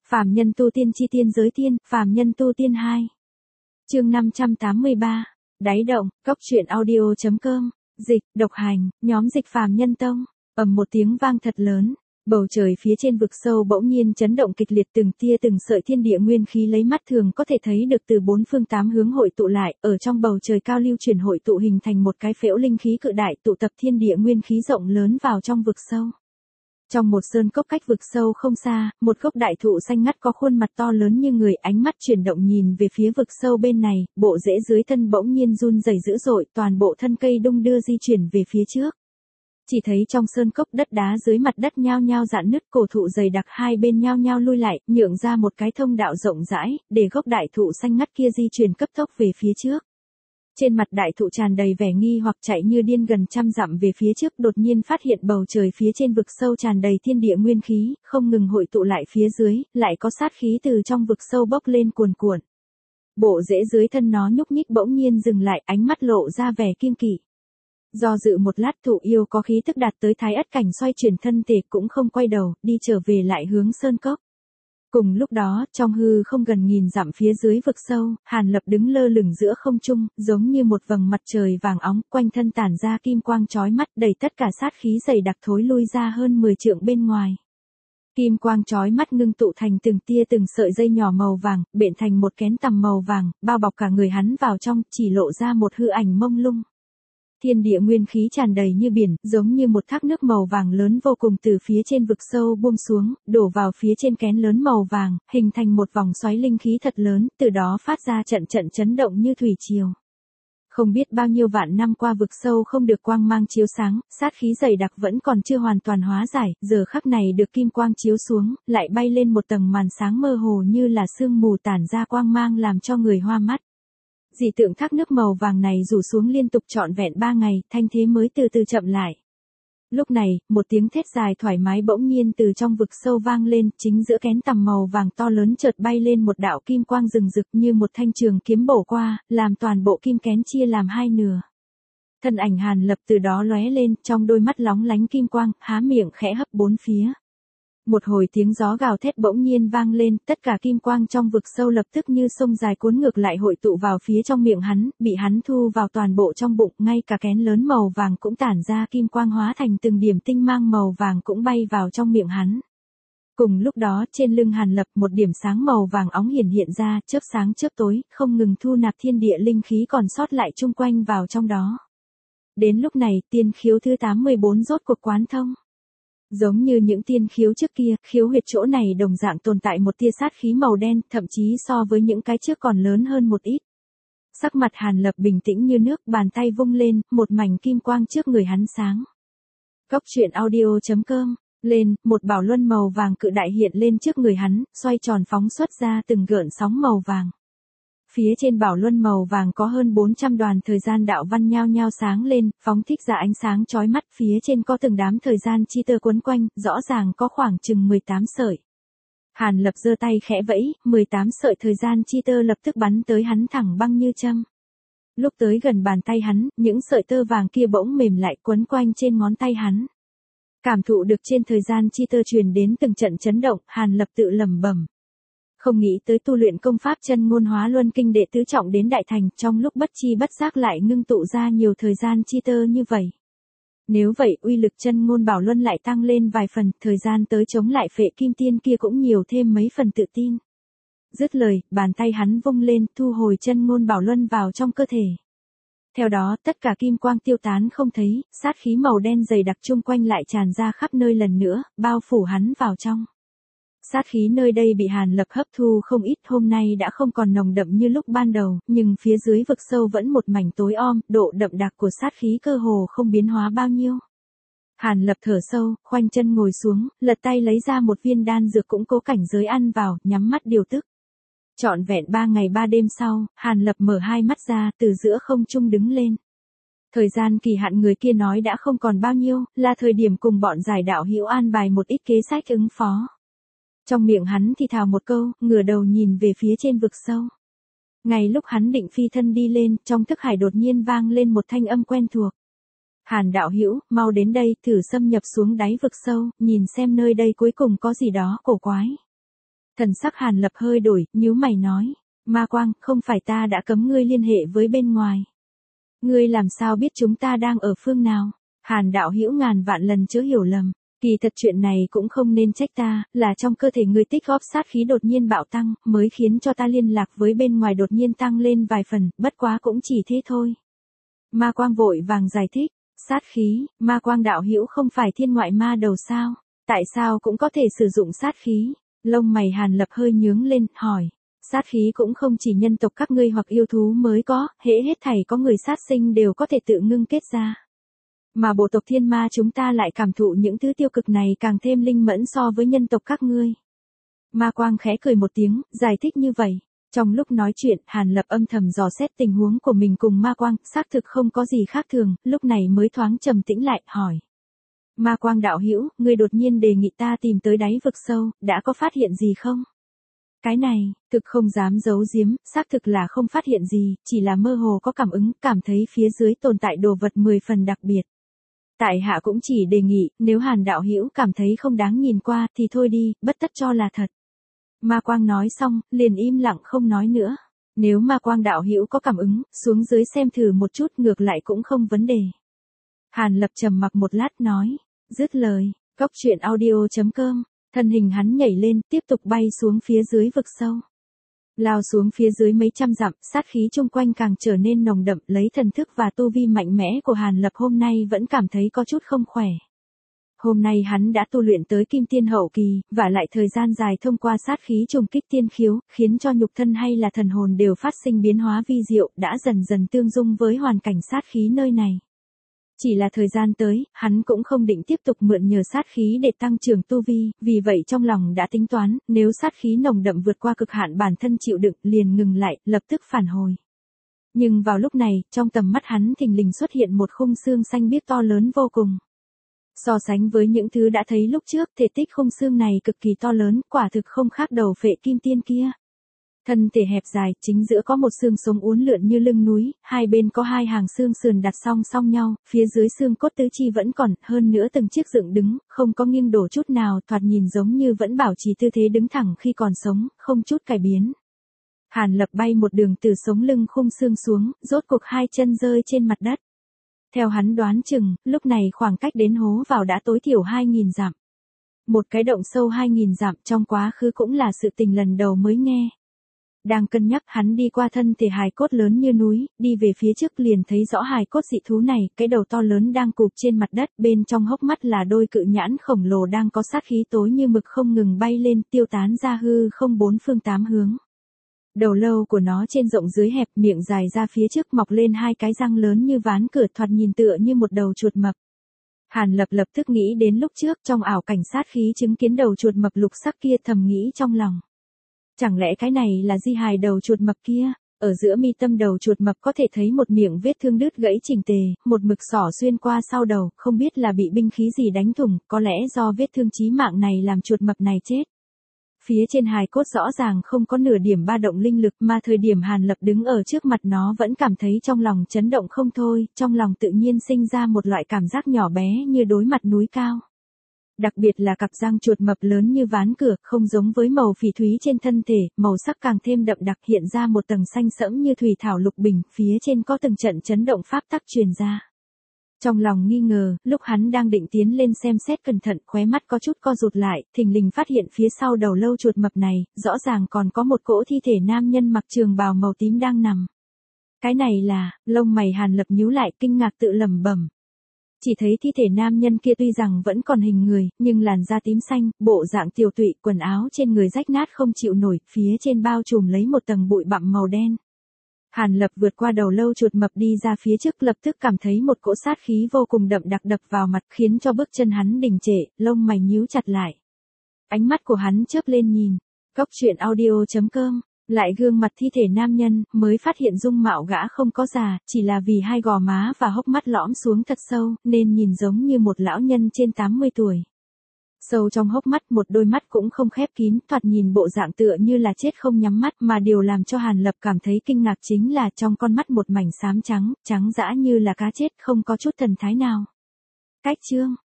Phàm nhân tu tiên chi tiên giới tiên, phàm nhân tu tiên 2. Chương 583. Đáy động, cốc truyện audio.com, dịch, độc hành, nhóm dịch phàm nhân tông. Ầm một tiếng vang thật lớn, bầu trời phía trên vực sâu bỗng nhiên chấn động kịch liệt, từng tia từng sợi thiên địa nguyên khí lấy mắt thường có thể thấy được từ bốn phương tám hướng hội tụ lại, ở trong bầu trời cao lưu chuyển hội tụ hình thành một cái phễu linh khí cự đại, tụ tập thiên địa nguyên khí rộng lớn vào trong vực sâu. Trong một sơn cốc cách vực sâu không xa, một gốc đại thụ xanh ngắt có khuôn mặt to lớn như người, ánh mắt chuyển động nhìn về phía vực sâu bên này, bộ rễ dưới thân bỗng nhiên run rẩy dữ dội, toàn bộ thân cây đung đưa di chuyển về phía trước. Chỉ thấy trong sơn cốc đất đá dưới mặt đất nhao nhao rạn nứt, cổ thụ dày đặc hai bên nhao nhao lui lại, nhượng ra một cái thông đạo rộng rãi, để gốc đại thụ xanh ngắt kia di chuyển cấp tốc về phía trước. Trên mặt đại thụ tràn đầy vẻ nghi hoặc, chạy như điên gần trăm dặm về phía trước, đột nhiên phát hiện bầu trời phía trên vực sâu tràn đầy thiên địa nguyên khí, không ngừng hội tụ lại phía dưới, lại có sát khí từ trong vực sâu bốc lên cuồn cuộn. Bộ rễ dưới thân nó nhúc nhích bỗng nhiên dừng lại, ánh mắt lộ ra vẻ kiêng kỵ. Do dự một lát, thụ yêu có khí tức đạt tới thái ất cảnh xoay chuyển thân thể cũng không quay đầu, đi trở về lại hướng sơn cốc. Cùng lúc đó, trong hư không gần nghìn dặm phía dưới vực sâu, Hàn Lập đứng lơ lửng giữa không trung, giống như một vầng mặt trời vàng óng, quanh thân tản ra kim quang chói mắt, đầy tất cả sát khí dày đặc thối lui ra hơn 10 trượng bên ngoài. Kim quang chói mắt ngưng tụ thành từng tia từng sợi dây nhỏ màu vàng, bện thành một kén tằm màu vàng, bao bọc cả người hắn vào trong, chỉ lộ ra một hư ảnh mông lung. Thiên địa nguyên khí tràn đầy như biển, giống như một thác nước màu vàng lớn vô cùng từ phía trên vực sâu buông xuống, đổ vào phía trên kén lớn màu vàng, hình thành một vòng xoáy linh khí thật lớn, từ đó phát ra trận trận chấn động như thủy triều. Không biết bao nhiêu vạn năm qua vực sâu không được quang mang chiếu sáng, sát khí dày đặc vẫn còn chưa hoàn toàn hóa giải, giờ khắc này được kim quang chiếu xuống, lại bay lên một tầng màn sáng mơ hồ như là sương mù tản ra quang mang làm cho người hoa mắt. Dị tượng thác nước màu vàng này rủ xuống liên tục trọn vẹn 3 ngày, thanh thế mới từ từ chậm lại. Lúc này, một tiếng thét dài thoải mái bỗng nhiên từ trong vực sâu vang lên, chính giữa kén tằm màu vàng to lớn chợt bay lên một đạo kim quang rừng rực như một thanh trường kiếm bổ qua, làm toàn bộ kim kén chia làm hai nửa. Thân ảnh Hàn Lập từ đó lóe lên, trong đôi mắt lóng lánh kim quang, há miệng khẽ hấp bốn phía. Một hồi tiếng gió gào thét bỗng nhiên vang lên, tất cả kim quang trong vực sâu lập tức như sông dài cuốn ngược lại hội tụ vào phía trong miệng hắn, bị hắn thu vào toàn bộ trong bụng, ngay cả kén lớn màu vàng cũng tản ra kim quang hóa thành từng điểm tinh mang màu vàng cũng bay vào trong miệng hắn. Cùng lúc đó, trên lưng Hàn Lập một điểm sáng màu vàng óng hiển hiện ra, chớp sáng chớp tối, không ngừng thu nạp thiên địa linh khí còn sót lại chung quanh vào trong đó. Đến lúc này, tiên khiếu thứ 84 rốt cuộc quán thông. Giống như những tiên khiếu trước kia, khiếu huyệt chỗ này đồng dạng tồn tại một tia sát khí màu đen, thậm chí so với những cái trước còn lớn hơn một ít. Sắc mặt Hàn Lập bình tĩnh như nước, bàn tay vung lên, một mảnh kim quang trước người hắn sáng. Cốc truyện audio.com, lên, một bảo luân màu vàng cự đại hiện lên trước người hắn, xoay tròn phóng xuất ra từng gợn sóng màu vàng. Phía trên bảo luân màu vàng có hơn 400 đoàn thời gian đạo văn nhao nhao sáng lên, phóng thích ra ánh sáng chói mắt, phía trên có từng đám thời gian chi tơ quấn quanh, rõ ràng có khoảng chừng 18 sợi. Hàn Lập giơ tay khẽ vẫy, 18 sợi thời gian chi tơ lập tức bắn tới hắn thẳng băng như châm. Lúc tới gần bàn tay hắn, những sợi tơ vàng kia bỗng mềm lại quấn quanh trên ngón tay hắn. Cảm thụ được trên thời gian chi tơ truyền đến từng trận chấn động, Hàn Lập tự lẩm bẩm. Không nghĩ tới tu luyện công pháp chân ngôn hóa luân kinh đệ tứ trọng đến đại thành, trong lúc bất chi bất giác lại ngưng tụ ra nhiều thời gian chi tơ như vậy. Nếu vậy, uy lực chân ngôn bảo luân lại tăng lên vài phần, thời gian tới chống lại phệ kim tiên kia cũng nhiều thêm mấy phần tự tin. Dứt lời, bàn tay hắn vung lên, thu hồi chân ngôn bảo luân vào trong cơ thể. Theo đó, tất cả kim quang tiêu tán không thấy, sát khí màu đen dày đặc chung quanh lại tràn ra khắp nơi lần nữa, bao phủ hắn vào trong. Sát khí nơi đây bị Hàn Lập hấp thu không ít, hôm nay đã không còn nồng đậm như lúc ban đầu, nhưng phía dưới vực sâu vẫn một mảnh tối om, độ đậm đặc của sát khí cơ hồ không biến hóa bao nhiêu. Hàn Lập thở sâu, khoanh chân ngồi xuống, lật tay lấy ra một viên đan dược cũng cố cảnh giới ăn vào, nhắm mắt điều tức. Trọn vẹn 3 ngày 3 đêm sau, Hàn Lập mở hai mắt ra, từ giữa không trung đứng lên. Thời gian kỳ hạn người kia nói đã không còn bao nhiêu, là thời điểm cùng bọn giải đạo hữu an bài một ít kế sách ứng phó. Trong miệng hắn thì thào một câu, ngửa đầu nhìn về phía trên vực sâu. Ngay lúc hắn định phi thân đi lên, trong thức hải đột nhiên vang lên một thanh âm quen thuộc. Hàn đạo hữu, mau đến đây, thử xâm nhập xuống đáy vực sâu, nhìn xem nơi đây cuối cùng có gì đó cổ quái. Thần sắc Hàn Lập hơi đổi, nhíu mày nói. Ma Quang, không phải ta đã cấm ngươi liên hệ với bên ngoài. Ngươi làm sao biết chúng ta đang ở phương nào? Hàn đạo hữu ngàn vạn lần chớ hiểu lầm. Kỳ thật chuyện này cũng không nên trách ta, là trong cơ thể ngươi tích góp sát khí đột nhiên bạo tăng, mới khiến cho ta liên lạc với bên ngoài đột nhiên tăng lên vài phần, bất quá cũng chỉ thế thôi. Ma Quang vội vàng giải thích, sát khí, Ma Quang đạo hữu không phải thiên ngoại ma đầu sao? Tại sao cũng có thể sử dụng sát khí? Lông mày Hàn Lập hơi nhướng lên, hỏi. Sát khí cũng không chỉ nhân tộc các ngươi hoặc yêu thú mới có, hễ hết thảy có người sát sinh đều có thể tự ngưng kết ra. Mà bộ tộc thiên ma chúng ta lại cảm thụ những thứ tiêu cực này càng thêm linh mẫn so với nhân tộc các ngươi. Ma Quang khẽ cười một tiếng, giải thích như vậy. Trong lúc nói chuyện, Hàn Lập âm thầm dò xét tình huống của mình cùng Ma Quang, xác thực không có gì khác thường, lúc này mới thoáng trầm tĩnh lại, hỏi. Ma Quang đạo hữu, ngươi đột nhiên đề nghị ta tìm tới đáy vực sâu, đã có phát hiện gì không? Cái này, thực không dám giấu giếm, xác thực là không phát hiện gì, chỉ là mơ hồ có cảm ứng, cảm thấy phía dưới tồn tại đồ vật 10 phần đặc biệt. Tại hạ cũng chỉ đề nghị, nếu Hàn đạo hữu cảm thấy không đáng nhìn qua thì thôi đi, bất tất cho là thật. Ma Quang nói xong, liền im lặng không nói nữa. Nếu Ma Quang đạo hữu có cảm ứng, xuống dưới xem thử một chút ngược lại cũng không vấn đề. Hàn Lập trầm mặc một lát nói, dứt lời, cốc truyện audio.com, thân hình hắn nhảy lên, tiếp tục bay xuống phía dưới vực sâu. Lao xuống phía dưới mấy trăm dặm, sát khí chung quanh càng trở nên nồng đậm, lấy thần thức và tu vi mạnh mẽ của Hàn Lập hôm nay vẫn cảm thấy có chút không khỏe. Hôm nay hắn đã tu luyện tới kim tiên hậu kỳ, và lại thời gian dài thông qua sát khí trùng kích tiên khiếu, khiến cho nhục thân hay là thần hồn đều phát sinh biến hóa vi diệu, đã dần dần tương dung với hoàn cảnh sát khí nơi này. Chỉ là thời gian tới, hắn cũng không định tiếp tục mượn nhờ sát khí để tăng trưởng tu vi, vì vậy trong lòng đã tính toán, nếu sát khí nồng đậm vượt qua cực hạn bản thân chịu đựng, liền ngừng lại, lập tức phản hồi. Nhưng vào lúc này, trong tầm mắt hắn thình lình xuất hiện một khung xương xanh biếc to lớn vô cùng. So sánh với những thứ đã thấy lúc trước, thể tích khung xương này cực kỳ to lớn, quả thực không khác đầu phệ kim tiên kia. Thân thể hẹp dài, chính giữa có một xương sống uốn lượn như lưng núi, hai bên có hai hàng xương sườn đặt song song nhau, phía dưới xương cốt tứ chi vẫn còn, hơn nữa từng chiếc dựng đứng, không có nghiêng đổ chút nào, thoạt nhìn giống như vẫn bảo trì tư thế đứng thẳng khi còn sống, không chút cải biến. Hàn Lập bay một đường từ sống lưng khung xương xuống, rốt cuộc hai chân rơi trên mặt đất. Theo hắn đoán chừng, lúc này khoảng cách đến hố vào đã tối thiểu 2.000 dặm. Một cái động sâu 2.000 dặm trong quá khứ cũng là sự tình lần đầu mới nghe. Đang cân nhắc hắn đi qua thân thể hài cốt lớn như núi, đi về phía trước liền thấy rõ hài cốt dị thú này, cái đầu to lớn đang cụp trên mặt đất, bên trong hốc mắt là đôi cự nhãn khổng lồ đang có sát khí tối như mực không ngừng bay lên, tiêu tán ra hư không bốn phương tám hướng. Đầu lâu của nó trên rộng dưới hẹp, miệng dài ra phía trước mọc lên hai cái răng lớn như ván cửa, thoạt nhìn tựa như một đầu chuột mập. Hàn Lập lập tức nghĩ đến lúc trước trong ảo cảnh sát khí chứng kiến đầu chuột mập lục sắc kia, thầm nghĩ trong lòng. Chẳng lẽ cái này là di hài đầu chuột mập kia? Ở giữa mi tâm đầu chuột mập có thể thấy một miệng vết thương đứt gãy chỉnh tề, một mực xỏ xuyên qua sau đầu, không biết là bị binh khí gì đánh thủng, có lẽ do vết thương chí mạng này làm chuột mập này chết. Phía trên hài cốt rõ ràng không có nửa điểm ba động linh lực, mà thời điểm Hàn Lập đứng ở trước mặt nó vẫn cảm thấy trong lòng chấn động không thôi, trong lòng tự nhiên sinh ra một loại cảm giác nhỏ bé như đối mặt núi cao. Đặc biệt là cặp răng chuột mập lớn như ván cửa, không giống với màu phỉ thúy trên thân thể, màu sắc càng thêm đậm đặc, hiện ra một tầng xanh sẫm như thủy thảo lục bình, phía trên có từng trận chấn động pháp tắc truyền ra. Trong lòng nghi ngờ, lúc hắn đang định tiến lên xem xét cẩn thận, khóe mắt có chút co rụt lại, thình lình phát hiện phía sau đầu lâu chuột mập này, rõ ràng còn có một cỗ thi thể nam nhân mặc trường bào màu tím đang nằm. Cái này là, lông mày Hàn Lập nhíu lại, kinh ngạc tự lẩm bẩm. Chỉ thấy thi thể nam nhân kia tuy rằng vẫn còn hình người, nhưng làn da tím xanh, bộ dạng tiều tụy, quần áo trên người rách nát không chịu nổi, phía trên bao trùm lấy một tầng bụi bặm màu đen. Hàn Lập vượt qua đầu lâu chuột mập đi ra phía trước, lập tức cảm thấy một cỗ sát khí vô cùng đậm đặc đập vào mặt, khiến cho bước chân hắn đình trệ, lông mày nhíu chặt lại. Ánh mắt của hắn chớp lên nhìn, cốc truyện audio.com, lại gương mặt thi thể nam nhân, mới phát hiện dung mạo gã không có già, chỉ là vì hai gò má và hốc mắt lõm xuống thật sâu, nên nhìn giống như một lão nhân trên 80 tuổi. Sâu trong hốc mắt một đôi mắt cũng không khép kín, thoạt nhìn bộ dạng tựa như là chết không nhắm mắt, mà điều làm cho Hàn Lập cảm thấy kinh ngạc chính là trong con mắt một mảnh xám trắng, trắng dã như là cá chết, không có chút thần thái nào. Cách chương